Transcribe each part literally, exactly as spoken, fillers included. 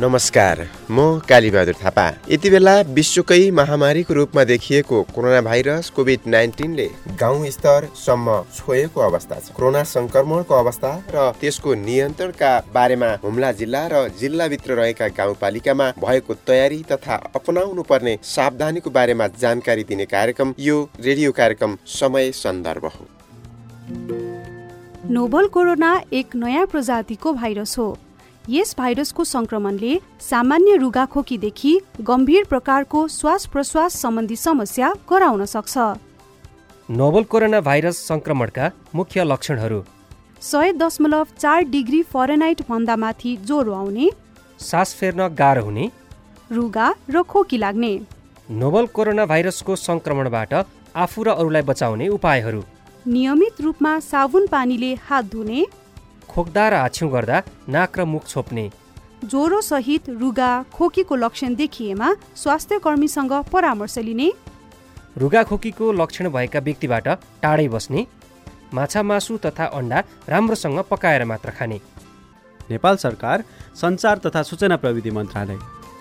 नमस्कार, म कालीबहादुर थापा। यति बेला विश्वकै महामारीको रूपमा देखिएको कोरोना भाइरस कोभिड नाइन्टिनले गाउँ स्तरसम्म छोएको अवस्था छ। कोरोना संक्रमणको अवस्था र त्यसको नियन्त्रणका बारेमा हुम्ला जिल्ला र जिल्लाभित्र रहेका गाउँपालिकामा भएको तयारी तथा अपनाउनु पर्ने सावधानीको बारेमा जानकारी दिने कार्यक्रम यो रेडियो कार्यक्रम समय सन्दर्भ हो। नोभल कोरोना एक नयाँ प्रजातिको भाइरस हो। यस भाइरसको संक्रमणले सामान्य रुगाखोकीदेखि गम्भीर प्रकारको श्वास प्रश्वास सम्बन्धी समस्या गराउन सक्छ। नोभल कोरोना भाइरस संक्रमणका मुख्य लक्षणहरू: सय दशमलव चार डिग्री फरेनहाइट भन्दा माथि ज्वरो आउने, सास फेर्न गाह्रो हुने, रुगा र खोकी लाग्ने। नोभल कोरोना भाइरसको संक्रमणबाट आफू र अरूलाई बचाउने उपायहरू: नियमित रूपमा साबुन पानीले हात धुने, खोक्दा र आछ्यु गर्दा नाक र मुख छोप्ने, ज्वरो सहित रुगा खोकीको लक्षण देखिएमा स्वास्थ्य कर्मीसँग परामर्श लिने, रुगा खोकीको लक्षण भएका व्यक्तिबाट टाढै बस्ने, माछा मासु तथा अन्डा राम्रोसँग पकाएर मात्र खाने। नेपाल सरकार सञ्चार तथा सूचना प्रविधि मन्त्रालय।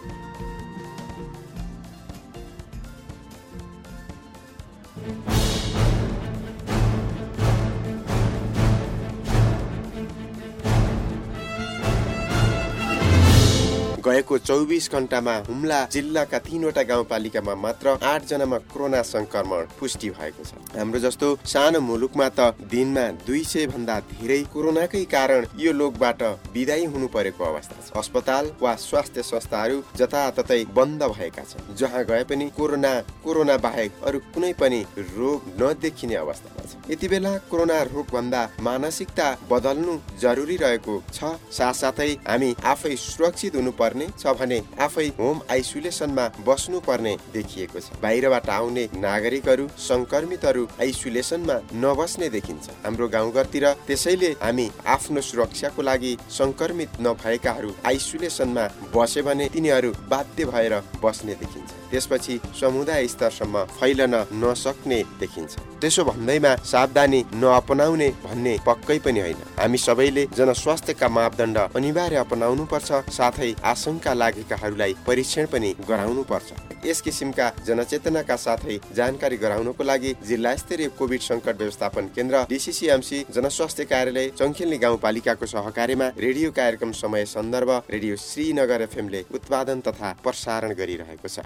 गएको चौबिस घण्टामा हुम्ला जिल्लाका तीनवटा गाउँपालिकामा मात्र आठ जनामा कोरोना संक्रमण पुष्टि भएको छ। हाम्रो जस्तो सानो मुलुकमा त दिनमा दुई सय भन्दा धेरै कोरोनाकै कारण यो लोकबाट बिदाई हुनु परेको अवस्था छ। अस्पताल वा स्वास्थ्य संस्थाहरू जताततै बन्द भएका छन्। जहाँ गए पनि कोरोना कोरोना बाहेक अरू कुनै पनि रोग नदेखिने अवस्थामा छ। यति बेला कोरोना रोग भन्दा मानसिकता बदल्नु जरुरी रहेको छ। साथसाथै हामी आफै सुरक्षित हुनु पर्ने छ भने आफै होम आइसोलेसनमा बस्नु पर्ने देखिएको छ। बाहिरबाट आउने नागरिकहरू संक्रमितहरू आइसोलेसनमा नबस्ने देखिन्छ हाम्रो गाउँघरतिर। त्यसैले हामी आफ्नो सुरक्षाको लागि संक्रमित नभएकाहरू आइसोलेसनमा बसे भने तिनीहरू बाध्य भएर बस्ने देखिन्छ। त्यसपछि समुदाय स्तरसम्म फैलन नसक्ने देखिन्छ। त्यसो भन्दैमा सावधानी नअपनाउने भन्ने पक्कै पनि होइन। हामी सबैले जनस्वास्थ्यका मापदण्ड अनिवार्य अपनाउनु पर्छ। साथै आशंका लागेकाहरूलाई परीक्षण पनि गराउनु पर्छ। यस किसिमका जनचेतनाका साथै जानकारी गराउनको लागि जिल्ला स्तरीय कोभिड संकट व्यवस्थापन केन्द्र डिसिसिएमसी जनस्वास्थ्य कार्यालय चङ्खेल्नी गाउँपालिकाको सहकार्यमा रेडियो कार्यक्रम समय सन्दर्भ रेडियो श्रीनगर एफएमले उत्पादन तथा प्रसारण गरिरहेको छ।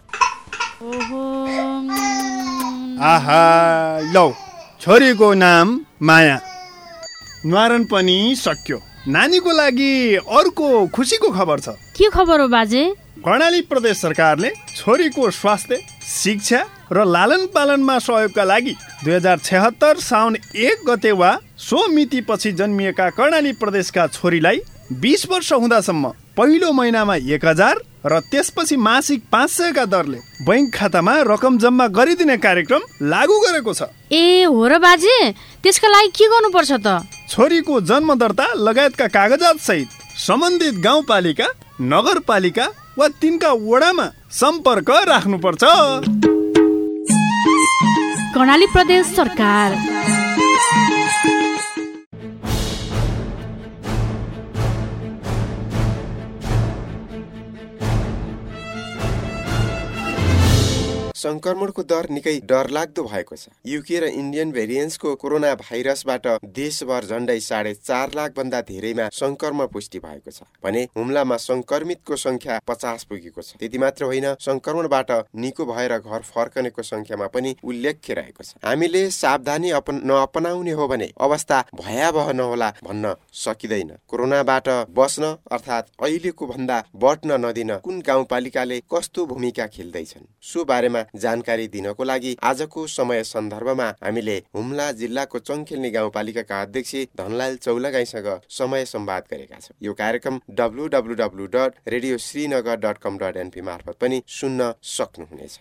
आहा, लौ छोरीको नाम माया, न्वारन पनि सक्यो। नानीको लागि अर्को खुसीको खबर छ। के खबर हो बाजे? कर्णाली प्रदेश सरकारले छोरीको स्वास्थ्य, शिक्षा र लालन पालनमा सहयोगका लागि दुई हजार छहत्तर साउन एक गते वा सो मिति पछि जन्मिएका कर्णाली प्रदेशका छोरीलाई बीस वर्ष हुँदासम्म पहिलो महिनामा एक हजार र त्यसपछि मासिक पाँच सयका दरले बैंक खातामा रकम जम्मा गरिदिने कार्यक्रम लागू गरेको छ। ए हो र बाजे, त्यसका लागि के गर्नुपर्छ त? छोरीको जन्म दर्ता लगायतका कागजात सहित सम्बन्धित गाउँपालिका, नगरपालिका वा तिनका वडामा सम्पर्क राख्नुपर्छ। कर्णाली प्रदेश सरकार। संक्रमणको दर निकै डरलाग्दो भएको छ। युके र इन्डियन भेरिएन्ट्सको कोरोना भाइरसबाट देशभर झण्डै साढे चार लाख भन्दा धेरैमा संक्रमण पुष्टि भएको छ भने हुम्लामा संक्रमितको संख्या पचास पुगेको छ। त्यति मात्र होइन, संक्रमणबाट निको भएर घर फर्कनेको संख्यामा पनि उल्लेख्य रहेको छ। हामीले सावधानी अपन नअपनाउने हो भने अवस्था भयावह नहोला भन्न सकिँदैन। कोरोनाबाट बस्न अर्थात् अहिलेको भन्दा बढ्न नदिन कुन गाउँपालिकाले कस्तो भूमिका खेल्दैछन् सो बारेमा जानकारी दिनको लागि आजको समय सन्दर्भमा हामीले हुम्ला जिल्लाको चङ्खेल्नी गाउँपालिकाका अध्यक्ष धनलाल चौलागाईसँग समय संवाद गरेका छौँ। यो कार्यक्रम W W W dot radio Srinagar dot com dot NP मार्फत पनि सुन्न सक्नुहुनेछ।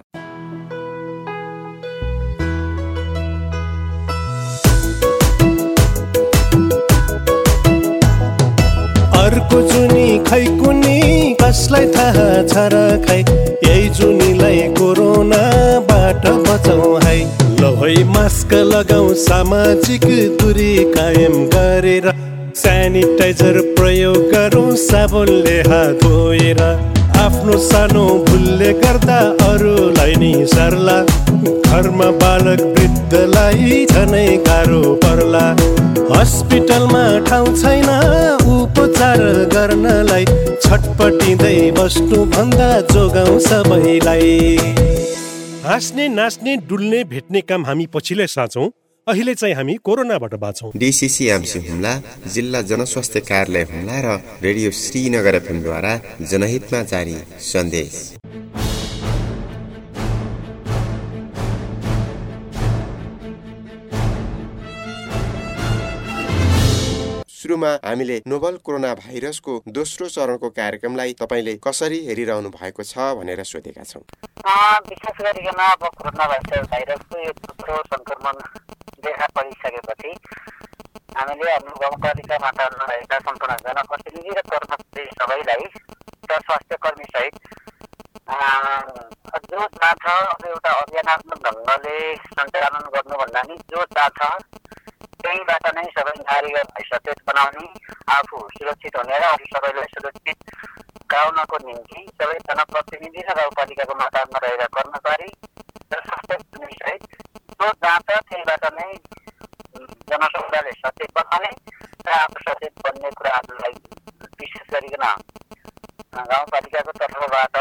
अर्को जुनी खै कुनी कसलाई थाहा छ र खै, यही जुनीलाई कोरोनाबाट बचाउ है। ल है मास्क लगाऊ, सामाजिक दूरी कायम गरेर सेनिटाइजर प्रयोग गरौँ साबुनले हात धोएर आफ्नो सानो भुलले गर्दा अरूलाई नि सर्ला घरमा बालक वृद्धलाई झनै गाह्रो पर्ला हस्पिटलमा ठाउँ छैन उपचार गर्नलाई छटपटिँदै बस्नु भन्दा जोगाउँ सबैलाई हाँस्ने नाच्ने डुल्ने भेट्ने काम हामी पछिल्लै साँचौँ अहिले चाहिँ हामी कोरोनाबाट बाँचौँ। डिसिसिएमसी हुम्ला जिल्ला जनस्वास्थ्य कार्यालय हुम्ला र रेडियो श्रीनगर एफएमद्वारा जनहितमा जारी सन्देश। सुरुमा हामीले नोभल कोरोना भाइरसको दोस्रो चरणको कार्यक्रमलाई तपाईले कसरी हेरिरहनु भएको छ भनेर सोधेका छौँ। विशेष गरिकन अब कोरोना भाइरसको यो दोस्रो संक्रमण देखा परिसकेपछि हामीले हाम्रो गाउँपालिकाबाट रहेका सम्पूर्ण जनप्रतिनिधि र कर्मचारी सबैलाई स्वास्थ्य कर्मी सहित जो चाहन्छ एउटा अभियानात्मक ढङ्गले सञ्चालन गर्नुभन्दा नि जो चाहन्छ त्यहीबाट नै सबै नागरिकलाई सचेत बनाउने आफू सुरक्षित हुने र अरू सबैलाई सुरक्षित गराउनको निम्ति सबै जनप्रतिनिधि र गाउँपालिकाको मातामा रहेका कर्मचारी र स्वास्थ्य कर्मी सहित जो चाहन्छ त्यहीबाट नै जनसमुदायले सचेत बनाउने र आफू सचेत बन्ने कुराहरूलाई विशेष गरिकन गाउँपालिकाको तर्फबाट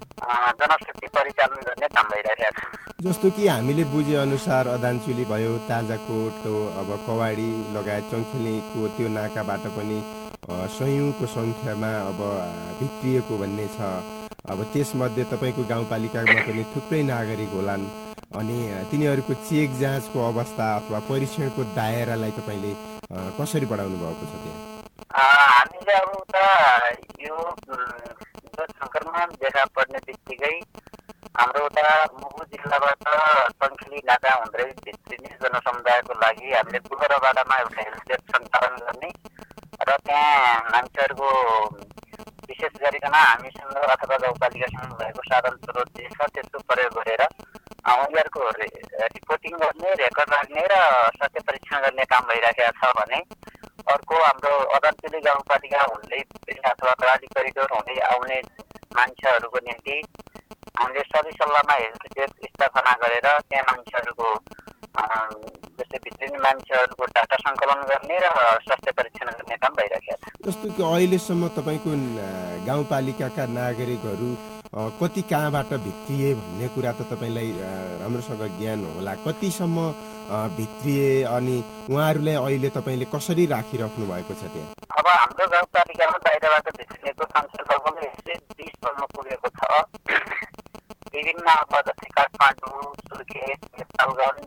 जनशक्ति परिचालन गर्ने काम भइरहेको छ। जस्तो कि हामीले बुझे अनुसार अदानचुली भयो, ताजाकोट, अब कवाडी लगायत चङ्खेलीको त्यो नाकाबाट पनि सयौँको सङ्ख्यामा अब भित्रिएको भन्ने छ। अब त्यसमध्ये तपाईँको गाउँपालिकामा पनि थुप्रै नागरिक होलान् अनि तिनीहरूको चेक जाँचको अवस्था अथवा परीक्षणको दायरालाई तपाईँले कसरी बढाउनु भएको छ त्यहाँ? हामीले अब त यो जो सङ्क्रमण देखा पर्ने बित्तिकै हाम्रो उता मुगु जिल्लाबाट चङ्खेली नाका हुँदै भित्रिने जनसमुदायको लागि हामीले बुधबारबाटमा एउटा हेल्थ डेस्क सञ्चालन गर्ने र त्यहाँ मान्छेहरूको विशेष गरिकन हामीसँग अथवा गाउँपालिकासँग भएको साधन स्रोत जे छ त्यसको प्रयोग गरेर उनीहरूको रिपोर्टिङ गर्ने, रेकर्ड राख्ने र स्वास्थ्य परीक्षण गर्ने काम भइरहेको छ भने अर्को हाम्रो अदानचुली गाउँपालिका हुँदै अथवा प्राली करिडोर हुँदै आउने मान्छेहरूको निम्ति हामीले सबै सल्लाहमा हेल्थ डेस्क स्थापना गरेर त्यहाँ मान्छेहरूको जस्तै भित्रिने मान्छेहरूको डाटा सङ्कलन गर्ने र स्वास्थ्य परीक्षण गर्ने काम भइरहेको छ। जस्तो कि अहिलेसम्म तपाईँको गाउँपालिकाका नागरिकहरू कति कहाँबाट भित्रिए भन्ने कुरा त तपाईँलाई राम्रोसँग ज्ञान होला। कतिसम्म भित्रिए अनि उहाँहरूलाई अहिले तपाईँले कसरी राखिराख्नु भएको छ त्यहाँ? अब हाम्रो गाउँपालिकामा बाहिरबाट भित्रिएको संख्या लगभग एक सय बिससम्म पुगेको छ। विभिन्न अब जस्तै काठमाडौँ, सुर्खेत, नेपालगञ्ज,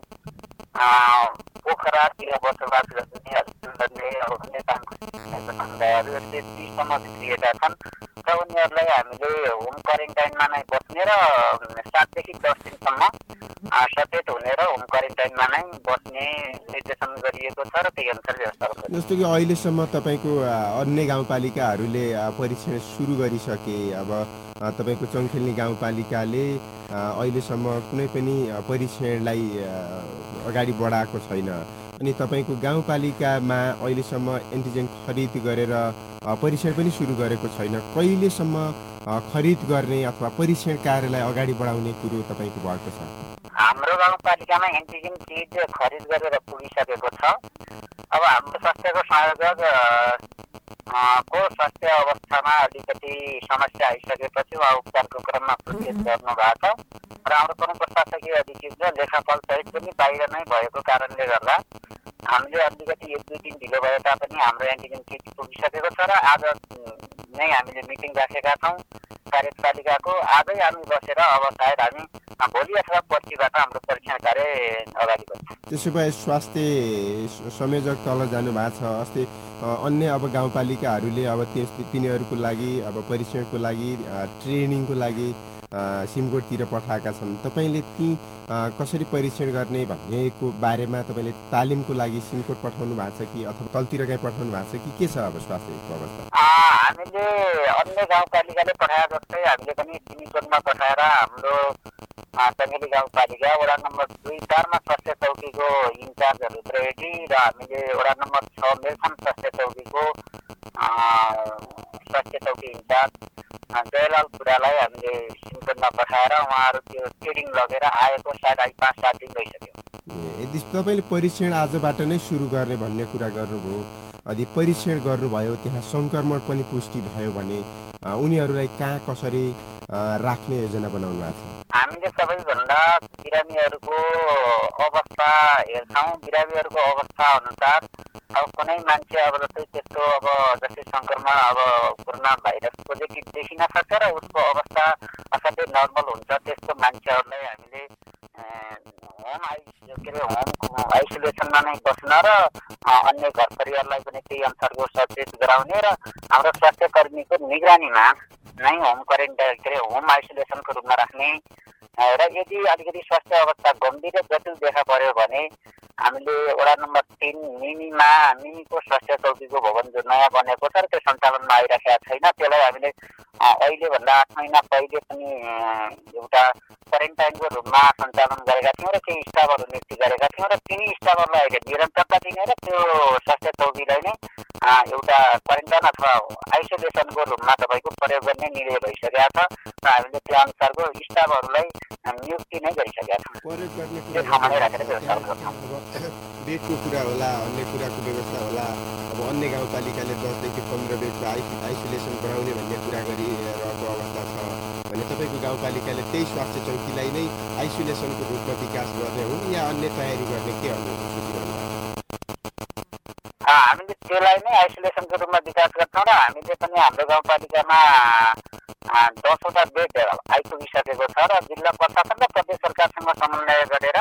पोखरातिर बसोबास गर्ने अन्य कामको समुदायहरू यस्तै बिससम्म भित्रिएका छन् र उनीहरूलाई हामीले होम क्वारेन्टाइनमा नै बस्ने र सातदेखि दस दिनसम्म सचेत हुने र होम क्वारेन्टाइनमा नै बस्ने निर्देशन गरिएको छ र त्यही अनुसार व्यवस्था। जस्तो कि अहिलेसम्म तपाईँको अन्य गाउँपालिकाहरूले परीक्षण सुरु गरिसके, अब तपाईँको चङ्खेली गाउँपालिकाले अहिलेसम्म कुनै पनि परीक्षणलाई अगाडि बढाएको छैन अनि तपाईँको गाउँपालिकामा अहिलेसम्म एन्टिजेन खरिद गरेर परीक्षण पनि सुरु गरेको छैन। कहिलेसम्म खरिद गर्ने अथवा परीक्षण कार्यलाई अगाडि बढाउने कुरो तपाईँको भएको छ? हाम्रो गाउँपालिकामा एन्टिजेन किट खरिद गरेर पुगिसकेको छ। अब हाम्रो स्वास्थ्यको संयोजक को स्वास्थ्य अवस्थामा अलिकति समस्या आइसकेपछि उहाँ उपचारको क्रममा प्रवेश गर्नु भएको छ र हाम्रो प्रमुख प्रशासकीय अधिकृत र लेखापाल सहित पनि बाहिर नै भएको कारणले गर्दा हामीले अलिकति एक दुई दिन ढिलो भए तापनि हाम्रो एन्टिजेन किट पुगिसकेको छ र आज नै हामीले मिटिङ राखेका छौँ कार्यपालिकाको। आजै हामी बसेर अब सायद हामी भोलि अथवा पर्सिबाट हाम्रो परीक्षण कार्य अगाडि बढ्छ। त्यसो भए स्वास्थ्य संयोजक तल जानु भएको छ। अस्ति अन्य अब गाउँपालिकाहरूले अब त्यस तिनीहरूको लागि अब परीक्षणको लागि ट्रेनिङको लागि सिमकोटतिर पठाएका छन्। तपाईँले ती कसरी परीक्षण गर्ने भन्नेको बारेमा तपाईँले तालिमको लागि सिमकोट पठाउनु भएको छ कि अथवा तलतिर कहीँ पठाउनु भएको छ कि के छ अब स्वास्थ्यको अवस्था? हामीले अन्य गाउँपालिकाले पठाए जस्तै हामीले पनि सिमकोटमा पठाएर हाम्रो टङ्गेली गाउँपालिका वडा नम्बर दुई चारमा स्वास्थ्य चौकीको इन्चार्जहरू रेडी र हामीले वडा नम्बर छ मेलथान स्वास्थ्य चौकीको स्वास्थ्य चौकी इन्चार्ज जयलाल बुढालाई हामीले सिन्कोनमा पठाएर उहाँहरू त्यो ट्रेनिङ लगेर आएको सायद आई पाँच सात दिन भइसक्यो। यदि तपाईँले परीक्षण आजबाट नै सुरु गर्ने भन्ने कुरा गर्नुभयो, यदि परीक्षण गर्नुभयो त्यहाँ सङ्क्रमण पनि पुष्टि भयो भने उनीहरूलाई कहाँ कसरी राख्ने योजना बनाउनु भएको छ? हामीले सबैभन्दा बिरामीहरूको अवस्था हेर्छौँ। बिरामीहरूको अवस्था अनुसार अब कुनै मान्छे अब जस्तै त्यस्तो अब जस्तै सङ्क्रमण अब कोरोना भाइरस पोजिटिभ देखिन सक्छ र उसको अवस्था असाध्यै नर्मल हुन्छ, त्यस्तो मान्छेहरूलाई हामीले होम आइसो के अरे होम आइसोलेसनमा नै बस्न र अन्य घर परिवारलाई पनि त्यही अनुसारको सचेत गराउने र हाम्रो स्वास्थ्य कर्मीको निगरानीमा नै होम क्वारेन्टाइन के अरे होम आइसोलेसनको रूपमा राख्ने र यदि अलिकति स्वास्थ्य अवस्था गम्भीर र जटिल देखा पर्यो भने हामीले वडा नम्बर तिन मिनीमा मिनीको स्वास्थ्य चौकीको भवन जो नयाँ बनेको छ र त्यो सञ्चालनमा आइराखेका छैन, त्यसलाई हामीले अहिलेभन्दा आठ महिना पहिले पनि एउटा क्वारेन्टाइनको रूपमा सञ्चालन गरेका थियौँ र केही स्टाफहरू नियुक्ति गरेका थियौँ र तिनी स्टाफहरूलाई अहिले निरन्तरता दिने र त्यो स्वास्थ्य चौकीलाई नै एउटा क्वारेन्टाइन अथवा आइसोलेसनको रूपमा तपाईँको प्रयोग गर्ने निर्णय भइसकेका छ र हामीले त्यो अनुसारको स्टाफहरूलाई नियुक्ति नै गरिसकेका छौँ। त्यो ठाउँमा नै राखेर व्यवस्था गर्छौँ। बेडको कुरा होला, अन्य कुराको व्यवस्था होला। अब अन्य गाउँपालिकाले दसदेखि पन्ध्र बेडको आइसोलेसन बनाउने भन्ने कुरा गरिरहेको अवस्था छ भने तपाईँको गाउँपालिकाले त्यही स्वास्थ्य चौकीलाई नै आइसोलेसनको रूपमा विकास गर्ने हुन् या अन्य तयारी गर्ने के हामीले त्यसलाई नै आइसोलेसनको रूपमा विकास गर्छौँ र हामीले पनि हाम्रो गाउँपालिकामा दसवटा बेड आइपुगिसकेको छ र जिल्ला प्रशासन र प्रदेश सरकारसँग समन्वय गरेर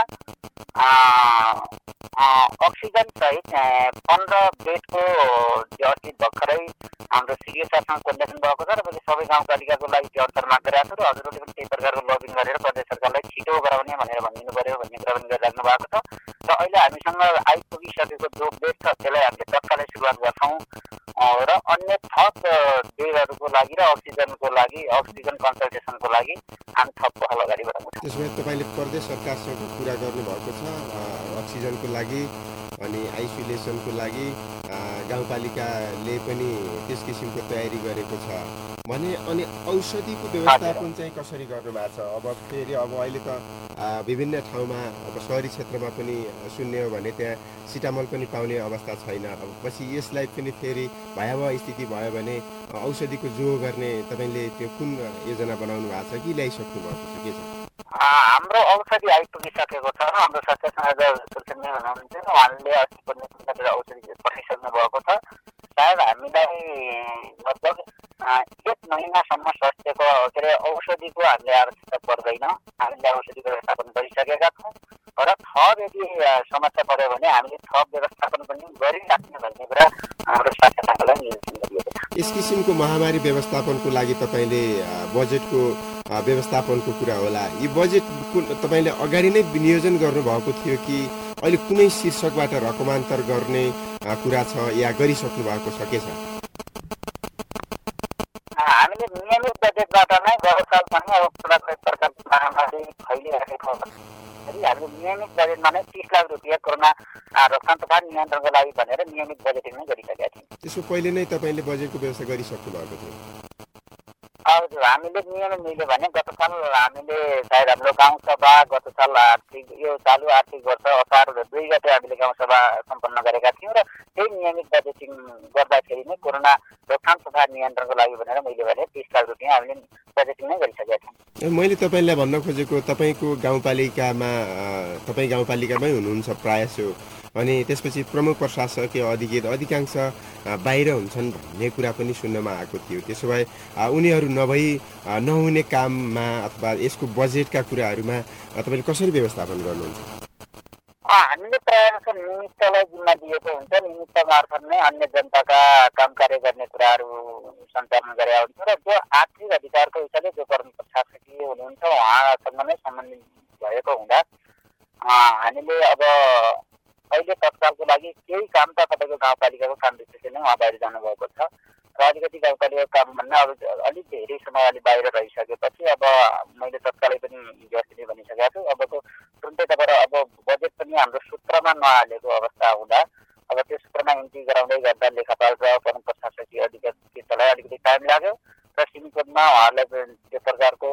अक्सिजन सहित पन्ध्र बेडको अस्ति भर्खरै हाम्रो सिडिएसआरसँग कोर्डिनेसन भएको छ र मैले सबै गाउँपालिकाको लागि त्यो अवसर माग गरेको छु र हजुरहरूले पनि त्यही प्रकारको लबिङ गरेर प्रदेश सरकारलाई छिटो गराउने भनेर भनिदिनु पर्यो भन्ने कुरा पनि गरिराख्नु भएको छ र अहिले हामीसँग आइपुगिसकेको जो बेड छ त्यसलाई हामीले तत्कालै सुरुवात गर्छौँ र अन्य थप बेडहरूको लागि र अक्सिजनको लागि अक्सिजन कन्सल्टेसनको लागि हामी थप पहल अगाडि बढाउँछौँ। त्यसो भए तपाईँले प्रदेश सरकारसँग कुरा गर्नुभएको छ अक्सिजनको लागि अनि आइसोलेसनको लागि गाउँपालिकाले पनि त्यस किसिमको तयारी गरेको छ भने अनि औषधिको व्यवस्थापन चाहिँ कसरी गर्नुभएको छ? अब फेरि अब अहिले त विभिन्न ठाउँमा अब सहरी क्षेत्रमा पनि सुन्ने हो भने त्यहाँ सिटामल पनि पाउने अवस्था छैन। अब पछि यसलाई पनि फेरि भयावह स्थिति भयो भने औषधिको जो गर्ने तपाईँले त्यो कुन योजना बनाउनु भएको छ कि ल्याइसक्नु भएको छ के छ? हाम्रो औषधि आइपुगिसकेको छ। हाम्रो स्वास्थ्य सुरक्षा हुनुहुन्छ उहाँले अस्ति पनि औषधि पठाइसक्नु भएको छ। सायद हामीलाई लगभग एक महिनासम्म स्वास्थ्यको के अरे औषधिको हामीले आवश्यकता पर्दैन। हामीले औषधिको व्यवस्थापन गरिसकेका छौँ र थप यदि समस्या पर्यो भने हामीले थप व्यवस्थापन पनि गरिराख्ने भन्ने कुरा हाम्रो स्वास्थ्य शाखालाई निर्देशन गरिएको छ। यस किसिमको महामारी व्यवस्थापनको लागि तपाईँले बजेटको व्यवस्थापनको कुरा होला, यी बजेट तपाईँले अगाडि नै विनियोजन गर्नुभएको थियो कि अहिले कुनै शीर्षकबाट रकमान्तर गर्ने कुरा छ या गरिसक्नु भएको छ के छ? हामीले नियमित बजेटबाट नै गत साल पनि अब प्रकारको महामारी फैलिरहेको छ। हामीले नियमित बजेटमा नै तीस लाख रुपियाँ कोरोना रोकथाम तथा नियन्त्रणको लागि भनेर नियमित बजेटिङ नै गरिसकेका थियौँ। त्यसो पहिले नै तपाईँले बजेटको व्यवस्था गरिसक्नु भएको थियो? हजुर, हामीले नियमित मिल्यो भने गत साल हामीले सायद हाम्रो गाउँसभा गत साल आर्थिक यो चालु आर्थिक वर्ष असार दुई गते हामीले गाउँसभा सम्पन्न गरेका थियौँ र त्यही नियमित बजेटिङ गर्दाखेरि नै कोरोना रोकथाम तथा नियन्त्रणको लागि भनेर मैले भने तीस लाख रुपियाँ हामीले बजेटिङ नै गरिसकेका थियौँ। मैले तपाईँलाई भन्न खोजेको तपाईँको गाउँपालिकामा तपाईँ गाउँपालिकामै हुनुहुन्छ प्रायः सो अनि त्यसपछि प्रमुख प्रशासकीय अधिकृत अधिकांश बाहिर हुन्छन् भन्ने कुरा पनि सुन्नमा आएको थियो। त्यसो भए उनीहरू नभई नहुने काममा अथवा यसको बजेटका कुराहरूमा तपाईँले कसरी व्यवस्थापन गर्नुहुन्छ? हामीले प्रायः जस्तो निमित्तलाई जिम्मा दिएको हुन्छ। निमित्त मार्फत नै अन्य जनताका काम कार्य गर्ने कुराहरू सञ्चालन गरेका हुन्छ र जो आर्थिक अधिकारको हिसाबले जो प्रमुख प्रशासकीय हुनुहुन्छ उहाँसँग नै सम्बन्धित भएको हुँदा हामीले अब अहिले तत्कालको लागि केही काम त तपाईँको गाउँपालिकाको काम दृष्टिले नै उहाँ बाहिर जानुभएको छ र अलिकति गाउँपालिकाको काम भन्दा अब अलिक धेरै समय अलि बाहिर रहिसकेपछि अब मैले तत्कालै पनि हिजो भनिसकेको छु अबको तुरुन्तै तपाईँ अब बजेट पनि हाम्रो सूत्रमा नहालेको अवस्था हुँदा अब त्यो सूत्रमा इन्ट्री गराउँदै गर्दा लेखापाल र वन प्रशासकीय अधिकारीलाई अलिकति टाइम लाग्यो र सिमिकोटमा उहाँहरूलाई त्यो प्रकारको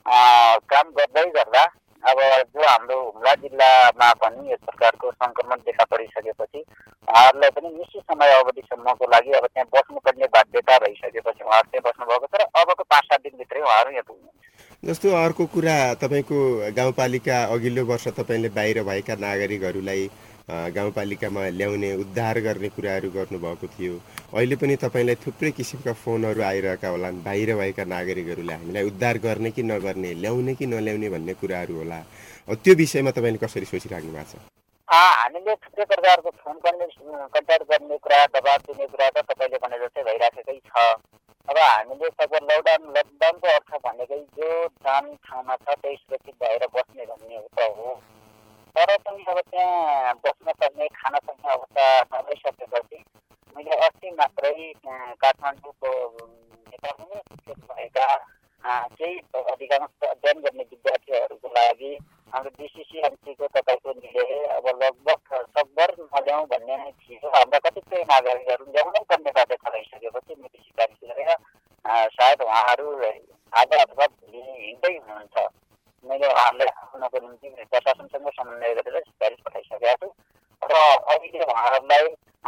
काम गर्दै गर्दा अब जो हाम्रो हुम्ला जिल्लामा पनि यस प्रकारको सङ्क्रमण देखा परिसकेपछि उहाँहरूलाई पनि निश्चित समय अवधिसम्मको लागि अब त्यहाँ बस्नुपर्ने बाध्यता भइसकेपछि उहाँहरू त्यहाँ बस्नुभएको छ र अबको पाँच सात दिनभित्रै उहाँहरू यहाँ पुग्नुहुन्छ। जस्तो अर्को कुरा तपाईँको गाउँपालिका अघिल्लो वर्ष तपाईँले बाहिर भएका नागरिकहरूलाई गाउँपालिकामा ल्याउने उद्धार गर्ने कुराहरू गर्नुभएको थियो। अहिले पनि तपाईँलाई थुप्रै किसिमका फोनहरू आइरहेका होलान् बाहिर भएका नागरिकहरूले हामीलाई उद्धार गर्ने कि नगर्ने ल्याउने कि नल्याउने भन्ने कुराहरू होला। त्यो विषयमा तपाईँले कसरी सोचिराख्नु भएको छ? हामीले थुप्रै प्रकारको फोन कन्ट्याक्ट गर्ने कुरा दबाब दिने कुरा त तपाईँले भने जस्तै भइराखेकै छ। अब हामीले सबै लकडाउन लकडाउनको अर्थ भनेकै जो जान ठाउँमा छ त्यही सुरक्षित भएर बस्ने भन्ने हो। तर पनि अब त्यहाँ बस्न सक्ने खान सक्ने अवस्था नभइसकेपछि मैले अस्ति मात्रै काठमाडौँको नेपालमै भएका केही अधिकांश अध्ययन गर्ने विद्यार्थीहरूको लागि हाम्रो डिसिसिएमसीको तपाईँको निले अब लगभग सकभर नल्याउँ भन्ने नै थियो। हाम्रा कतिपय नागरिकहरू ल्याउनै पर्ने बाध्यता रहिसकेपछि मैले सिफारिस गरेर सायद उहाँहरू आज अथवा भोलि हिँड्दै हुनुहुन्छ। मैले उहाँहरूलाई आउनको निम्ति प्रशासनसँग समन्वय गरेर सिफारिस पठाइसकेको छु र अहिले उहाँहरूलाई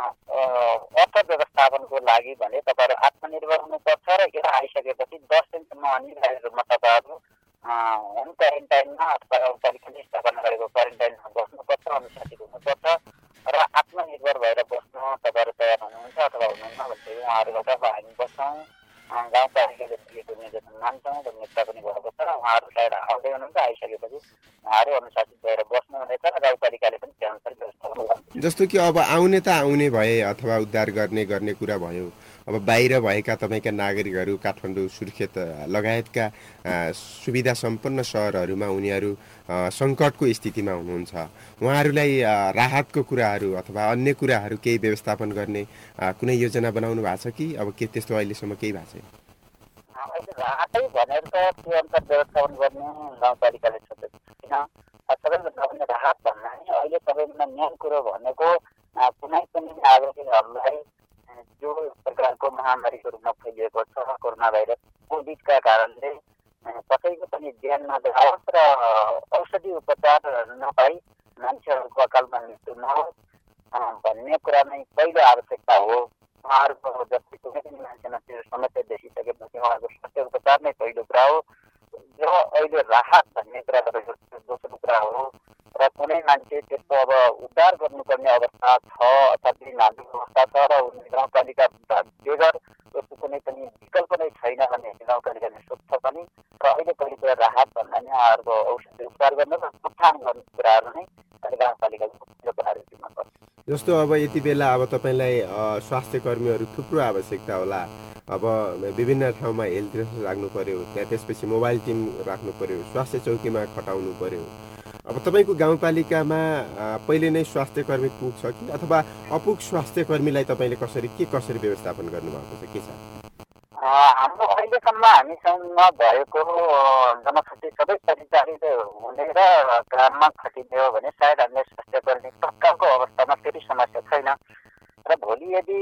अर्थ व्यवस्थापनको लागि भने तपाईँहरू आत्मनिर्भर हुनुपर्छ र यहाँ आइसकेपछि दस दिनसम्म अनिवार्य रूपमा तपाईँहरू होम क्वारेन्टाइनमा अथवा गाउँपालिकाले स्थापना गरेको क्वारेन्टाइनमा बस्नुपर्छ, अनुशासित हुनुपर्छ र आत्मनिर्भर भएर बस्नु तपाईँहरू तयार हुनुहुन्छ अथवा हुनुहुन्न भन्दै उहाँहरूबाट हामी बस्छौँ। गाउँपालिकाले दिएको निर्देशन मान्छौँ भन्ने कुरा पनि भएको छ र उहाँहरू सायद आउँदै हुनुहुन्छ। आइसकेपछि उहाँहरू अनुशासित भएर बस्नुहुनेछ र गाउँपालिकाले पनि त्यो अनुसार व्यवस्था गर्नुहुन्छ। जस्तो कि अब आउने त आउने भए अथवा उद्धार गर्ने गर्ने कुरा भयो। अब बाहिर भएका तपाईँका नागरिकहरू काठमाडौँ सुर्खेत लगायतका सुविधा सम्पन्न सहरहरूमा उनीहरू सङ्कटको स्थितिमा हुनुहुन्छ। उहाँहरूलाई राहतको कुराहरू अथवा अन्य कुराहरू केही व्यवस्थापन गर्ने कुनै योजना बनाउनु भएको छ कि अब के त्यस्तो अहिलेसम्म केही भएको छैन? अहिले राहतै भनेर त त्यो अनुसार व्यवस्थापन गर्ने गाउँपालिकाले सोचेको छैन। सबैभन्दा पनि राहत भन्दा नि अहिले सबैभन्दा मेन कुरो भनेको कुनै पनि नागरिकहरूलाई जो प्रकारको महामारीको रूपमा फैलिएको छ कोरोना भाइरस कोभिडका कारणले कसैको पनि ज्यान नजाओस् र औषधि उपचार नपाई मान्छेहरूको अकालमा मृत्यु नहोस् भन्ने कुरा नै पहिलो आवश्यकता हो। उहाँहरूको जस्तै कुनै पनि मान्छेमा त्यो समस्या देखिसकेपछि उहाँहरूको स्वास्थ्य उपचार नै पहिलो कुरा हो। जो अहिले राहत भन्ने कुरा दोस्रो कुरा हो र कुनै मान्छे त्यस्तो अब उद्धार गर्नुपर्ने अवस्था छ अथवा त्यही नाजुक अवस्था छ र गाउँपालिका बेगर त्यसको कुनै पनि विकल्प नै छैन भने गाउँपालिकाले सोध्छ पनि र अहिले पहिलो कुरा राहत भन्दा नि उहाँहरूको औषधि उपचार गर्नु र उत्थान गर्ने कुराहरू नै गाउँपालिकाले पहिलो प्रायोरिटीमा गर्छ। जस्तो अब यति बेला अब तपाईँलाई स्वास्थ्य कर्मीहरू थुप्रो आवश्यकता होला। अब विभिन्न ठाउँमा हेल्थ डेस्क राख्नु पर्यो, त्यहाँ त्यसपछि मोबाइल टिम राख्नु पर्यो, स्वास्थ्य चौकीमा खटाउनु पर्यो। अब तपाईँको गाउँपालिकामा पहिले नै स्वास्थ्य कर्मी पुग्छ कि अथवा अपुग स्वास्थ्य कर्मीलाई तपाईँले कसरी के कसरी व्यवस्थापन गर्नुभएको छ, के छ? हाम्रो अहिलेसम्म हामीसँग भएको जनशक्ति सबै परिचालित हुने र ग्राममा खटिने हो भने सायद हामीले स्वास्थ्य कर्मी तत्कालको अवस्थामा फेरि समस्या छैन र भोलि यदि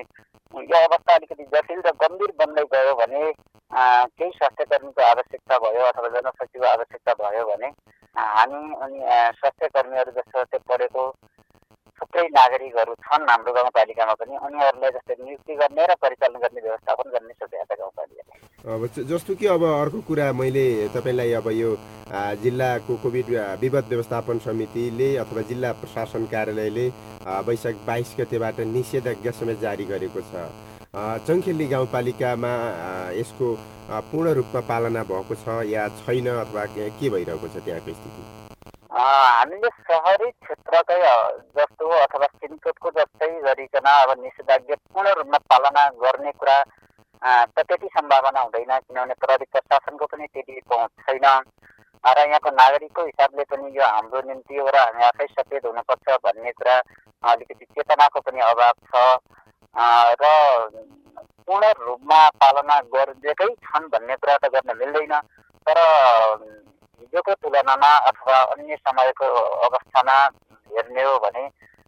यो अवस्था अलिकति जटिल र गम्भीर बन्दै गयो भने केही स्वास्थ्य कर्मीको आवश्यकता भयो अथवा जनशक्तिको आवश्यकता भयो भने हामी अनि स्वास्थ्य कर्मीहरू जस्तो पढेको थुप्रै नागरिकहरू छन् हाम्रो गाउँपालिकामा पनि उनीहरूलाई जस्तै नियुक्ति गर्ने र परिचालन गर्ने व्यवस्थापन गर्ने सोचेको छ गाउँपालिकाले। अब जस्तो कि अब अर्को कुरा मैले तपाईँलाई अब यो जिल्लाको कोभिड विपद व्यवस्थापन समितिले अथवा जिल्ला प्रशासन कार्यालयले वैशाख बाइस गतेबाट निषेधाज्ञा समेत जारी गरेको छ। चङ्खेली गाउँपालिकामा यसको पूर्ण रूपमा पालना भएको छ या छैन अथवा के भइरहेको छ त्यहाँको स्थिति? हामीले सहरी क्षेत्रकै जस्तो अथवा सिमकोटको जस्तै गरिकन अब निषेधाज्ञा पूर्ण रूपमा पालना गर्ने कुरा त त्यति सम्भावना हुँदैन किनभने प्रहरी प्रशासनको पनि त्यति पहुँच छैन र यहाँको नागरिकको हिसाबले पनि यो हाम्रो निम्ति हो र हामी आफै सचेत हुनुपर्छ भन्ने कुरा अलिकति चेतनाको पनि अभाव छ र पूर्ण रूपमा पालना गरिदिएकै छन् भन्ने कुरा त गर्न मिल्दैन। तर हिजोको तुलनामा अथवा अन्य समयको अवस्थामा हेर्ने हो भने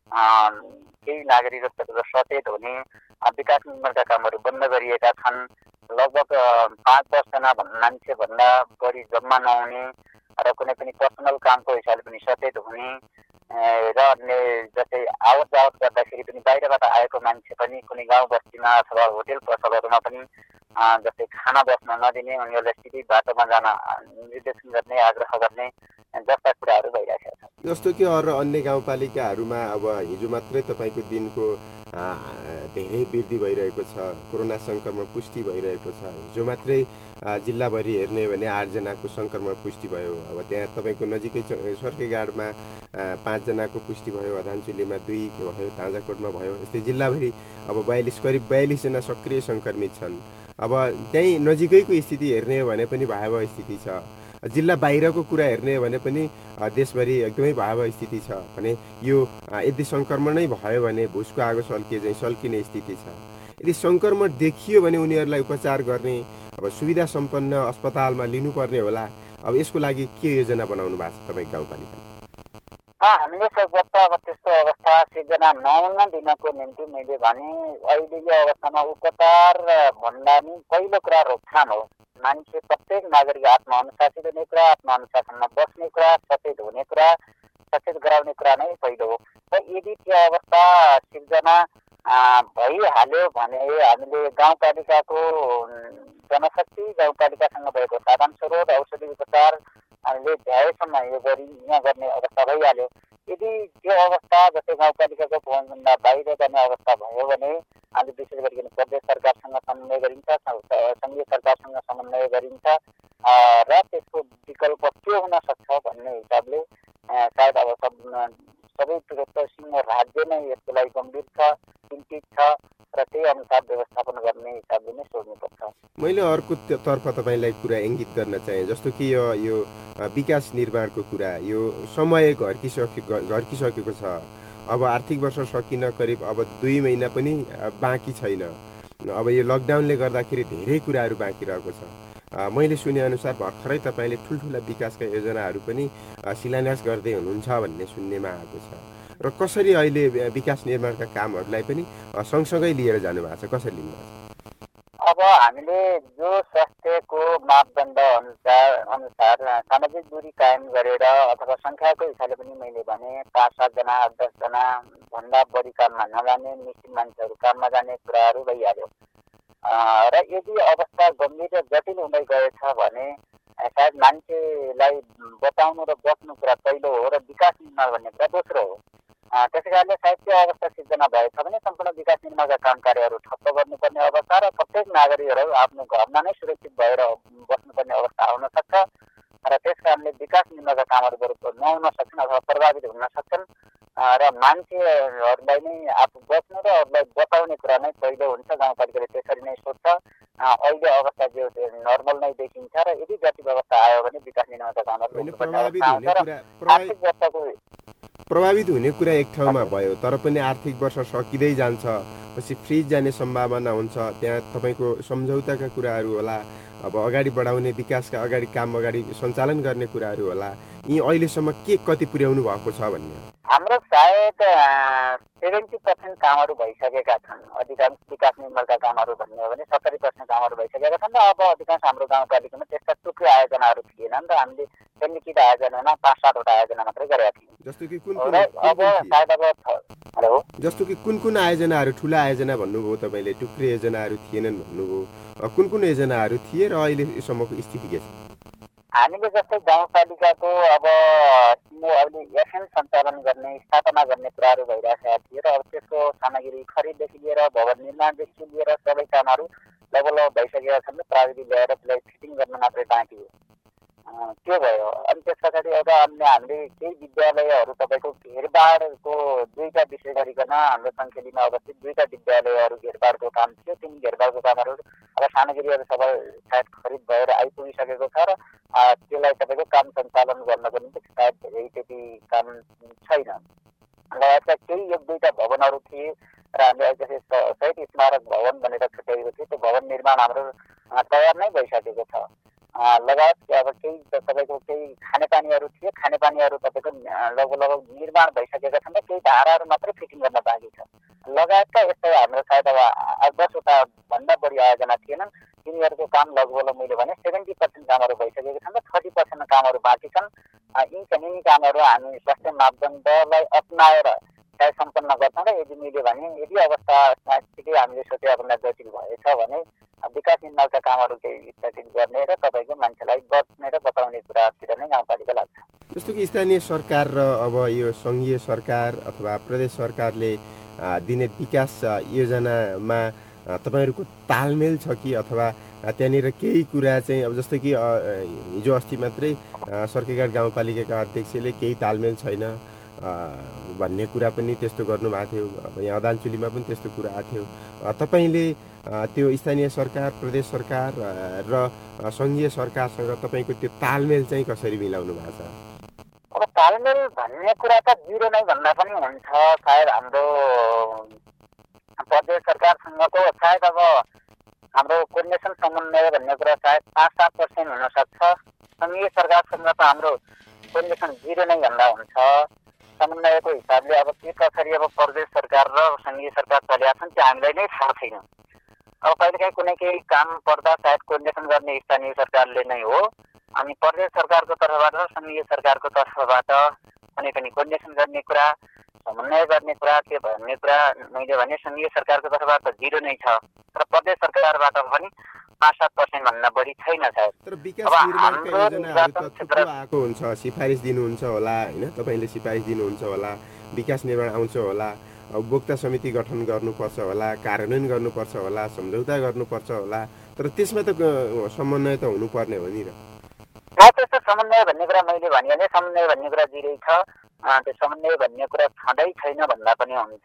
केही नागरिकहरू सचेत हुने, विकास निर्माणका कामहरू बन्द गरिएका छन्। लगभग पाँच दसजना मान्छे भन्दा बढी जम्मा नहुने र कुनै पनि पर्सनल कामको हिसाबले पनि सचेत हुने र अन्य जस्तै आवत जावत गर्दाखेरि पनि बाहिरबाट आएको मान्छे पनि कुनै गाउँ बस्तीमा अथवा होटेल पसलहरूमा पनि जस्तै खाना बस्न नदिने, उनीहरूलाई सिधै बाटोमा जान निर्देशन गर्ने, आग्रह गर्ने जस्ता कुराहरू भइरहेका छन्। जस्तो कि अरू अन्य गाउँपालिकाहरूमा अब हिजो मात्रै तपाईँको दिनको धेरै वृद्धि भइरहेको छ, कोरोना सङ्क्रमण पुष्टि भइरहेको छ। हिजो मात्रै जिल्लाभरि हेर्ने भने आठजनाको सङ्क्रमण पुष्टि भयो। अब त्यहाँ तपाईँको नजिकै सर्केगाडमा पाँचजनाको पुष्टि भयो, अधानचुलीमा दुई भयो, ताजाकोटमा भयो। यस्तै जिल्लाभरि अब बयालिस करिब बयालिसजना सक्रिय सङ्क्रमित छन्। अब त्यहीँ नजिकैको स्थिति हेर्ने हो भने पनि भयावह स्थिति छ। जिल्ला बाहिरको कुरा हेर्ने हो भने पनि देशभरि एकदमै भयावह स्थिति छ भने यो यदि सङ्क्रमणै भयो भने भुसको आगो सल्किए चाहिँ सल्किने स्थिति छ। यदि सङ्क्रमण देखियो भने उनीहरूलाई उपचार गर्ने अब सुविधा सम्पन्न अस्पतालमा लिनुपर्ने होला। अब यसको लागि के योजना बनाउनु भएको छ तपाईँ गाउँपालिकाले? हामीले सर्वत्र अब त्यस्तो अवस्था सिर्जना नहुन दिनको निम्ति मैले भने अहिलेको अवस्थामा उपचार भन्दा नि पहिलो कुरा रोकथाम हो। मान्छे प्रत्येक नागरिक आत्मअनुशासित हुने कुरा, आत्मअनुशासनमा बस्ने कुरा, सचेत हुने कुरा, सचेत गराउने कुरा नै पहिलो हो। र यदि त्यो अवस्था सिर्जना भइहाल्यो भने हामीले गाउँपालिकाको जनशक्ति, गाउँपालिकासँग भएको साधन स्रोत, औषधि उपचार हामीले भ्याएसम्म यो गरी यहाँ गर्ने अवस्था भइहाल्यो। यदि त्यो अवस्था जस्तै गाउँपालिकाको पहुँचभन्दा बाहिर गर्ने अवस्था भयो भने हामीले विशेष गरिकन प्रदेश सरकारसँग समन्वय गरिन्छ, सङ्घीय सरकारसँग समन्वय गरिन्छ र त्यसको विकल्प के हुन सक्छ भन्ने हिसाबले सायद अब सब सबै पश्चिम राज्य नै यसको लागि गम्भीर छ, चिन्तित छ र त्यही अनुसार व्यवस्थापन गर्ने हिसाबले नै सोच्नुपर्छ। मैले अर्को तर्फ तपाईँलाई कुरा इङ्गित गर्न चाहेँ, जस्तो कि यो यो विकास निर्माणको कुरा यो समय घर्किसके घर्किसकेको छ। अब आर्थिक वर्ष सकिन करिब अब दुई महिना पनि बाँकी छैन। अब यो लकडाउनले गर्दाखेरि धेरै कुराहरू बाँकी रहेको छ। मैले सुनेअनुसार भर्खरै तपाईँले ठुल्ठुला विकासका योजनाहरू पनि शिलान्यास गर्दै हुनुहुन्छ भन्ने सुन्नेमा आएको छ। र कसरी अहिले विकास निर्माणका कामहरूलाई पनि सँगसँगै लिएर जानुभएको छ, कसरी लिनुभएको छ? अब हामीले जो स्वास्थ्यको मापदण्ड अनुसार अनुसार सामाजिक दूरी कायम गरेर अथवा सङ्ख्याको हिसाबले पनि मैले भने पाँच सातजना आठ दसजना भन्दा बढी काममा नजाने, निश्चित मान्छेहरू काममा जाने कुराहरू भइहाल्यो। र यदि अवस्था गम्भीर र जटिल हुँदै गएछ भने सायद मान्छेलाई बचाउनु र बच्नु कुरा पहिलो हो र विकास निर्माण भन्ने कुरा दोस्रो हो। त्यसै कारणले सायद त्यो अवस्था सिर्जना भएछ भने सम्पूर्ण विकास निर्माणका काम कार्यहरू ठप्प गर्नुपर्ने अवस्था र प्रत्येक नागरिकहरू आफ्नो घरमा नै सुरक्षित भएर बस्नुपर्ने अवस्था आउन सक्छ र त्यस कारणले विकास निर्माणका कामहरू नहुन सक्छन् अथवा प्रभावित हुन सक्छन् र मान्छेहरूलाई नै आफू बच्नु र अरूलाई बचाउने कुरा नै पहिलो हुन्छ। गाउँपालिकाले त्यसरी नै सोध्छ। अहिले अवस्था जो नर्मल नै देखिन्छ र यदि जति व्यवस्था आयो भने विकास निर्माणका कामहरू आर्थिक वर्षको प्रभावित हुने कुरा एक ठाउँमा भयो, तर पनि आर्थिक वर्ष सकिँदै जान्छ, पछि फ्रिज जाने सम्भावना हुन्छ। त्यहाँ तपाईँको सम्झौताका कुराहरू होला, अब अगाडि बढाउने विकासका अगाडि काम अगाडि सञ्चालन गर्ने कुराहरू होला। यी अहिलेसम्म के कति पुर्याउनु भएको छ भन्ने हाम्रो सायद सेभेन्टी पर्सेन्ट कामहरू भइसकेका छन्। अधिकांश विकास निर्माणका कामहरू भन्ने हो भने सत्तरी पर्सेन्ट कामहरू भइसकेका छन् र अब अधिकांश हाम्रो गाउँपालिकामा त्यस्ता टुक्रो आयोजनाहरू थिएनन् र हामीले लिखित आयोजनामा पाँच सातवटा आयोजना मात्रै गरेका थियौँ। जस्तो कि कुन अब सायद अब हेलो जस्तो कि कुन कुन आयोजनाहरू, ठुला आयोजना भन्नुभयो तपाईँले, टुक्रे योजनाहरू थिएनन् भन्नुभयो, कुन कुन योजनाहरू थिए र अहिलेसम्मको स्थिति के छ? हामीले जस्तै गाउँपालिकाको अब अहिले एफएम सञ्चालन गर्ने, स्थापना गर्ने कुराहरू भइरहेका थिए र अब त्यसको सामग्री खरिददेखि लिएर भवन निर्माणदेखि लिएर सबै कामहरू लगभग भइसकेका छन्। प्राविधिक ल्याएर त्यसलाई फिटिङ गर्न मात्रै बाँकी हो, त्यो भयो। अनि त्यस पछाडि एउटा अन्य हामीले केही विद्यालयहरू तपाईँको घेरबाडको दुईवटा विषय गरिकन हाम्रो सङ्खेलीमा अवस्थित दुईवटा विद्यालयहरू घेरबाडको काम थियो। तिन घेरबाडको कामहरू अब सामग्रीहरू सबै सायद खरिद भएर आइपुगिसकेको छ र त्यसलाई तपाईँको काम सञ्चालन गर्नको निम्ति सायद धेरै त्यति काम छैन। लगायतका केही एक दुईवटा भवनहरू थिए र हामीले अहिले जस्तै शहीद स्मारक भवन भनेर छुट्याएको थियो, त्यो भवन निर्माण हाम्रो तयार नै भइसकेको छ। लगायत अब केही तपाईँको केही खानेपानीहरू थिए, खानेपानीहरू तपाईँको लगभग लगभग निर्माण भइसकेका छन् र केही धाराहरू मात्रै फिटिङ गर्न बाँकी छ। लगायतका यस्तै हाम्रो सायद अब आठ दसवटा भन्दा बढी आयोजना थिएनन्, तिनीहरूको काम लगभग मैले भने सेभेन्टी पर्सेन्ट कामहरू भइसकेका छन् र थर्टी पर्सेन्ट कामहरू बाँकी छन्। यी चाहिँ यिनी कामहरू हामी स्वास्थ्य मापदण्डलाई अपनाएर सायद सम्पन्न गर्छौँ र यदि मैले भने यदि अवस्था साँच्चीकै हामीले सोचेभन्दा जटिल भएछ भने विकास निर्माणका कामहरू केही स्थगित गर्ने र तपाईँको मान्छेलाई बच्ने र बताउने कुरातिर नै गाउँपालिका लाग्छ। जस्तो कि स्थानीय सरकार र अब यो सङ्घीय सरकार अथवा प्रदेश सरकारले दिने विकास योजनामा तपाईँहरूको तालमेल छ कि अथवा त्यहाँनिर केही कुरा चाहिँ अब जस्तो कि हिजो अस्ति मात्रै सर्केघाट गाउँपालिकाका अध्यक्षले केही तालमेल छैन भन्ने कुरा पनि त्यस्तो गर्नुभएको थियो। अब यहाँ अदालचुलीमा पनि त्यस्तो कुरा आएको थियो। तपाईँले त्यो स्थानीय सरकार, प्रदेश सरकार र सङ्घीय सरकारसँग तपाईँको त्यो तालमेल चाहिँ कसरी मिलाउनु भएको छ? अब तालमेल भन्ने कुरा त जिरो नै भन्दा पनि हुन्छ। सायद हाम्रो प्रदेश सरकारसँगको सायद अब हाम्रो कोर्डिनेसन समन्वय भन्ने कुरा सायद पाँच सात पर्सेन्ट हुनसक्छ। सङ्घीय सरकारसँग त हाम्रो कोर्डिनेसन जिरो नै भन्दा हुन्छ। समन्वयको हिसाबले अब के कसरी अब प्रदेश सरकार र सङ्घीय सरकार चलेका छन् त्यो हामीलाई नै थाहा छैन। अब कहिलेकाहीँ कुनै केही काम पर्दा सायद कोर्डिनेसन गर्ने स्थानीय सरकारले नै हो। हामी प्रदेश सरकारको तर्फबाट र सङ्घीय सरकारको तर्फबाट कुनै पनि कोर्डिनेसन गर्ने कुरा, समन्वय गर्ने कुरा, के भन्ने कुरा मैले भने सङ्घीय सरकारको तर्फबाट जिरो नै छ र प्रदेश सरकारबाट पनि पाँच सात पर्सेन्ट भन्दा बढी छैन सायद। तर विकास निर्माणका योजनाहरू त थुप्रो आएको हुन्छ, सिफारिस दिनुहुन्छ होला होइन, तपाईँले सिफारिस दिनुहुन्छ होला, विकास निर्माण आउँछ होला, उपभोक्ता समिति गठन गर्नुपर्छ होला, कार्यान्वयन गर्नुपर्छ होला, सम्झौता गर्नुपर्छ होला, तर त्यसमा त समन्वय त हुनुपर्ने हो नि र। त्यस्तो समन्वय भन्ने कुरा मैले भनिहालेँ, समन्वय भन्ने कुरा जिरै छ। त्यो समन्वय भन्ने कुरा छँदै छैन भन्दा पनि हुन्छ।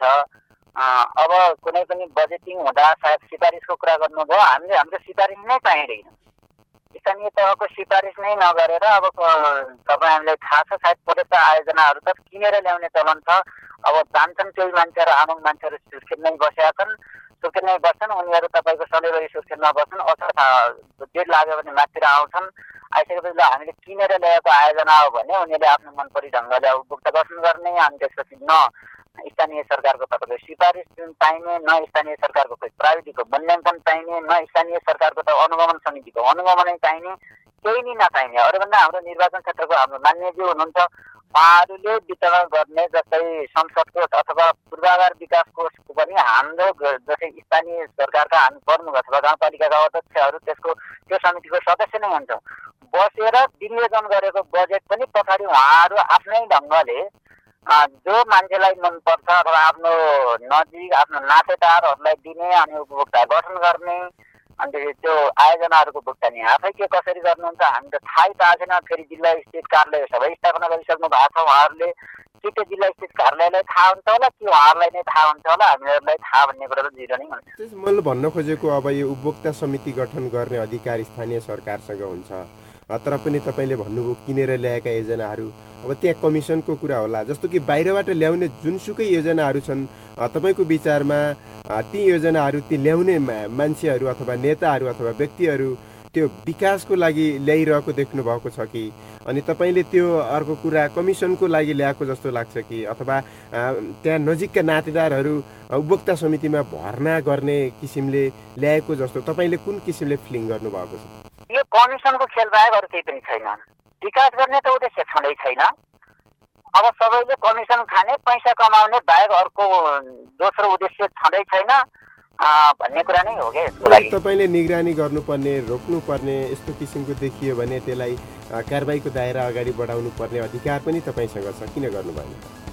अब कुनै पनि बजेटिङ हुँदा सायद सिफारिसको कुरा गर्नुभयो, हामीले हाम्रो सिफारिस नै पाइँदैन। स्थानीय तहको सिफारिस नै नगरेर अब तपाईँ हामीलाई थाहा छ सायद परेका आयोजनाहरू त किनेर ल्याउने चलन छ। अब जान्छन् केही मान्छेहरू, आमाङ मान्छेहरू सुर्खेत नै बसेका छन्, सुर्खेत नै बस्छन्, उनीहरू तपाईँको सधैँभरि सुर्खेतमा बस्छन्, अथवा डेढ लाग्यो भने माथितिर आउँछन्। आइसकेपछि हामीले किनेर ल्याएको आयोजना हो भने उनीहरूले आफ्नो मनपरी ढङ्गले उपभोक्ता गठन गर्ने, अनि त्यसपछि न स्थानीय सरकारको तर्फबाट सिफारिस पाइने, न स्थानीय सरकारको कोही प्राविधिकको मूल्याङ्कन पाइने, न स्थानीय सरकारको त अनुगमन समितिको अनुगमनै पाइने, केही नै नपाइने। अरूभन्दा हाम्रो निर्वाचन क्षेत्रको हाम्रो मान्यज्यू हुनुहुन्छ, उहाँहरूले वितरण गर्ने जस्तै संसदको अथवा पूर्वाधार विकास कोषको पनि हाम्रो जस्तै स्थानीय सरकारका हामी प्रमुख अथवा गाउँपालिकाका अध्यक्षहरू त्यसको त्यो समितिको सदस्य नै हुन्छौँ। बसेर विनियोजन गरेको बजेट पनि पछाडि उहाँहरू आफ्नै ढङ्गले जो मान्छेलाई मनपर्छ अथवा आफ्नो नजिक आफ्नो नातेदारहरूलाई दिने अनि उपभोक्ता गठन गर्ने, अनि त्यो आयोजनाहरूको भुक्तानी आफै के कसरी गर्नुहुन्छ हामी त थाहै पाएको छैन। फेरि जिल्ला स्थित कार्यालय सबै स्थापना गरिसक्नु भएको छ उहाँहरूले, कि त्यो जिल्ला स्थित कार्यालयलाई थाहा हुन्छ होला कि उहाँहरूलाई नै थाहा हुन्छ होला, हामीहरूलाई थाहा भन्ने कुरा त जिरो नै हुन्छ। मैले भन्न खोजेको अब यो उपभोक्ता समिति गठन गर्ने अधिकार स्थानीय सरकारसँग हुन्छ, तर पनि तपाईँले भन्नुभयो किनेर ल्याएका योजनाहरू, अब त्यहाँ कमिसनको कुरा होला। जस्तो कि बाहिरबाट ल्याउने जुनसुकै योजनाहरू छन्, तपाईँको विचारमा ती योजनाहरू ती ल्याउने मान्छेहरू अथवा नेताहरू अथवा व्यक्तिहरू त्यो विकासको लागि ल्याइरहेको देख्नु भएको छ कि, अनि तपाईँले त्यो अर्को कुरा कमिसनको लागि ल्याएको जस्तो लाग्छ कि, अथवा त्यहाँ नजिकका नातेदारहरू उपभोक्ता समितिमा भर्ना गर्ने किसिमले ल्याएको जस्तो तपाईँले कुन किसिमले फिलिङ गर्नुभएको छ? यो कमिसनको खेल बाहेक अरू केही पनि छैन। विकास गर्ने त उद्देश्य छँदै छैन। अब सबैले कमिसन खाने, पैसा कमाउने बाहेक अर्को दोस्रो उद्देश्य छँदै छैन भन्ने कुरा नै हो क्या। तपाईँले निगरानी गर्नुपर्ने, रोक्नुपर्ने यस्तो किसिमको देखियो भने त्यसलाई कारबाहीको दायरा अगाडि बढाउनु पर्ने अधिकार पनि तपाईँसँग छ, किन गर्नुभएन?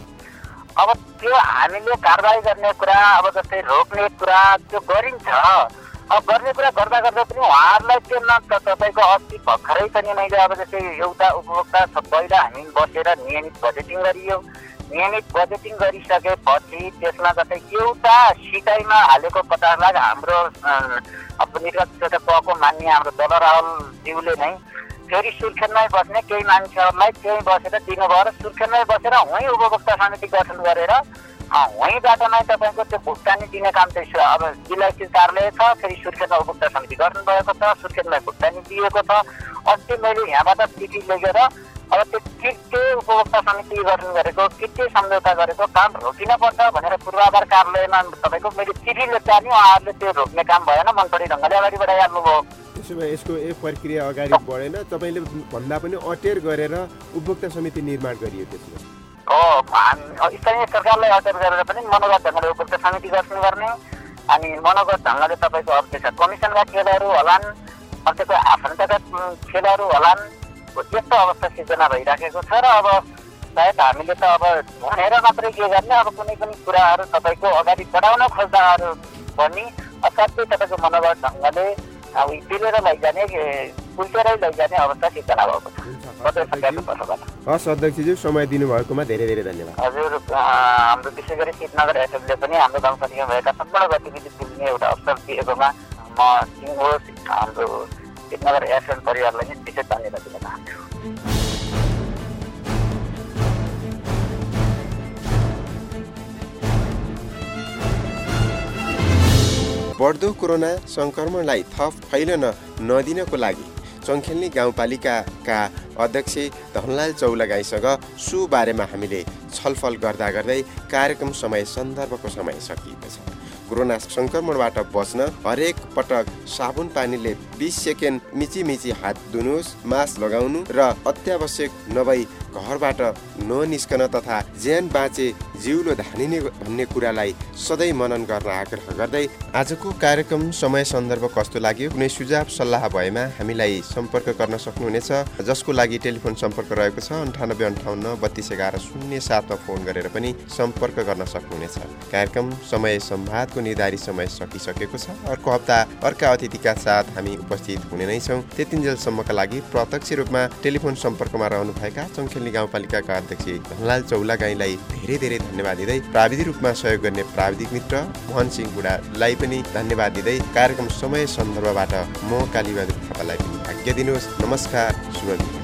अब त्यो हामीले कारबाही गर्ने कुरा, अब जस्तै रोक्ने कुरा त्यो गरिन्छ। अब गर्ने कुरा गर्दा गर्दा पनि उहाँहरूलाई त्यो न त तपाईँको अस्ति भर्खरै पनि मैले अब जस्तै एउटा उपभोक्ता पहिला हामी बसेर नियमित बजेटिङ गरियो। नियमित बजेटिङ गरिसकेपछि त्यसमा जस्तै एउटा सिकाइमा हालेको पचास लाख हाम्रो अब निर्वाचित तहको मान्य हाम्रो दल रावलज्यूले नै फेरि सुर्खेतमै बस्ने केही मान्छेहरूलाई त्यहीँ बसेर दिनुभयो र सुर्खेतमै बसेर उहीँ उपभोक्ता समिति गठन गरेर वहीँबाट नै तपाईँको त्यो भुक्तानी दिने काम चाहिँ अब जिल्ला स्थित कार्यालय छ, फेरि सुर्खेतमा उपभोक्ता समिति गर्नुभएको छ, सुर्खेतमा भुक्तानी दिएको छ। अस्ति मैले यहाँबाट चिठी लेखेर अब त्यो किट्टे उपभोक्ता समिति गर्नु गरेको किट्टे सम्झौता गरेको काम रोकिन पर्छ भनेर पूर्वाधार कार्यालयमा तपाईँको मैले चिठी लेख्दा नि उहाँहरूले त्यो रोक्ने काम भएन, मनपरी ढङ्गले अगाडि बढाइहाल्नुभयो। त्यसो भए यसको एक प्रक्रिया अगाडि बढेन, तपाईँले भन्दा पनि अटेर गरेर उपभोक्ता समिति निर्माण गरियो। त्यसमा हो स्थानीय सरकारलाई अटेर गरेर पनि मनोगत ढङ्गले उपभोक्ता समिति गठन गर्ने, अनि मनोगत ढङ्गले तपाईँको अब त्यसमा कमिसनका खेलहरू होलान्, अर्को आफन्तका खेलहरू होलान्। यस्तो अवस्था सिर्जना भइराखेको छ र अब सायद हामीले त अब भनेर मात्रै के गर्ने, अब कुनै पनि कुराहरू तपाईँको अगाडि बढाउन खोज्दाहरू पनि असाध्यै तपाईँको मनोगत ढङ्गले अब तिरेर लैजाने उल्टेरै लैजाने अवस्था सिर्जना भएको छ प्रदेश सरकारको तर्फबाट। हस् अध्यक्षज्यू, समय दिनुभएकोमा धेरै धेरै धन्यवाद। हजुर, हाम्रो विशेष गरी सिटनगर एसएफले पनि हाम्रो गाउँपालिकामा भएका सम्पूर्ण गतिविधि तुल्ने एउटा अवसर दिएकोमा म सिङ्गो हाम्रो सिटनगर एसएफ परिवारलाई नै विशेष धन्यवाद दिन चाहन्छु। बढ्दो कोरोना संक्रमणलाई थप फैलन नदिनको लागि चङ्खेल्नी गाउँपालिकाका अध्यक्ष धनलाल चौलागाईसँग सो बारेमा हामीले छलफल गर्दा गर्दै कार्यक्रम समय सन्दर्भको समय सकिएको छ। कोरोना संक्रमणबाट बच्न हरेक पटक साबुन पानीले बीस सेकेन्ड मिची मिची हात धुनुहोस्, मास्क लगाउनु र अत्यावश्यक नभई घरबाट ननिस्कन तथा ज्यान बाँचे जिउलो धानिने भन्ने कुरालाई सधैँ मनन गर्न आग्रह गर्दै आजको कार्यक्रम समय सन्दर्भ कस्तो लाग्यो, कुनै सुझाव सल्लाह भएमा हामीलाई सम्पर्क गर्न सक्नुहुनेछ, जसको लागि टेलिफोन सम्पर्क रहेको छ अन्ठानब्बे अन्ठाउन्न बत्तिस एघार शून्य सातमा फोन गरेर पनि सम्पर्क गर्न सक्नुहुनेछ। कार्यक्रम समय संवादको निर्धारित समय सकिसकेको छ। अर्को हप्ता अर्का अतिथिका साथ हामी उपस्थित हुने नै छौँ। त्यतिन्जेलसम्मका लागि प्रत्यक्ष रूपमा टेलिफोन सम्पर्कमा रहनुभएका चङ्खेल्नी गाउँपालिकाका अध्यक्ष धनलाल चौलागाईलाई धेरै धेरै धन्यवाद दिँदै प्राविधिक रूपमा सहयोग गर्ने प्राविधिक मित्र मोहन सिंह बुढालाई पनि धन्यवाद दिँदै कार्यक्रम समय सन्दर्भबाट म कालीबहादुर थापालाई पनि भाग्य दिनुहोस्। नमस्कार, शुभ